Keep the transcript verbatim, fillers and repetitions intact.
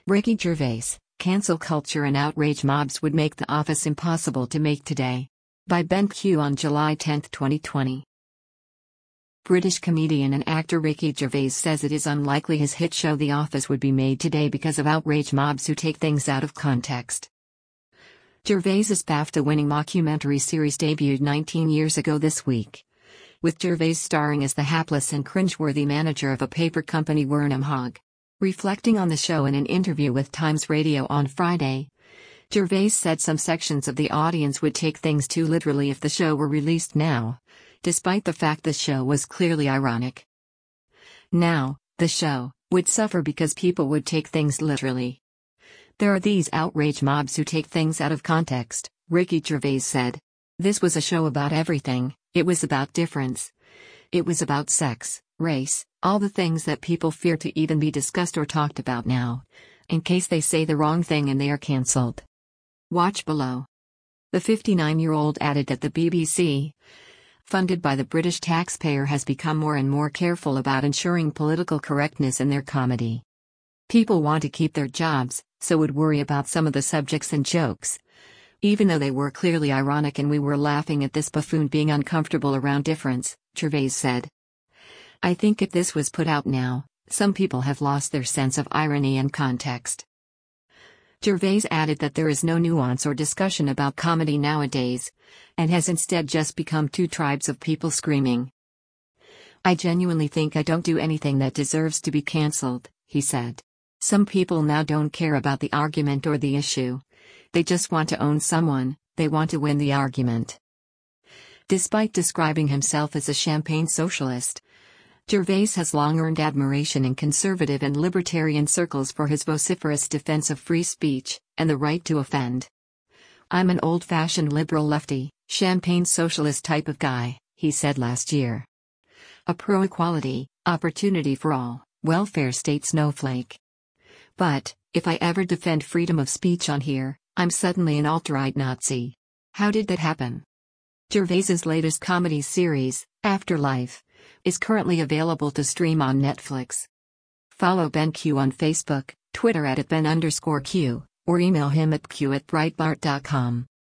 Ricky Gervais, cancel culture and outrage mobs would make The Office impossible to make today. By Ben Q on July tenth twenty twenty. British comedian and actor Ricky Gervais says it is unlikely his hit show The Office would be made today because of outrage mobs who take things out of context. Gervais's BAFTA-winning mockumentary series debuted nineteen years ago this week, with Gervais starring as the hapless and cringeworthy manager of a paper company Wernham Hogg. Reflecting on the show in an interview with Times Radio on Friday, Gervais said some sections of the audience would take things too literally if the show were released now, despite the fact the show was clearly ironic. Now, the show would suffer because people would take things literally. There are these outrage mobs who take things out of context, Ricky Gervais said. This was a show about everything. It was about difference. It was about sex, race, all the things that people fear to even be discussed or talked about now, in case they say the wrong thing and they are cancelled. Watch below. The fifty-nine-year-old added that the B B C, funded by the British taxpayer, has become more and more careful about ensuring political correctness in their comedy. People want to keep their jobs, so would worry about some of the subjects and jokes, even though they were clearly ironic and we were laughing at this buffoon being uncomfortable around difference, Gervais said. I think if this was put out now, some people have lost their sense of irony and context. Gervais added that there is no nuance or discussion about comedy nowadays, and has instead just become two tribes of people screaming. I genuinely think I don't do anything that deserves to be cancelled, he said. Some people now don't care about the argument or the issue. They just want to own someone, they want to win the argument. Despite describing himself as a champagne socialist, Gervais has long earned admiration in conservative and libertarian circles for his vociferous defense of free speech and the right to offend. I'm an old-fashioned liberal lefty, champagne socialist type of guy, he said last year. A pro-equality, opportunity for all, welfare state snowflake. But, if I ever defend freedom of speech on here, I'm suddenly an alt-right Nazi. How did that happen? Gervais's latest comedy series, Afterlife, is currently available to stream on Netflix. Follow Ben Q on Facebook, Twitter at Ben underscore Q, or email him at q at breitbart dot com.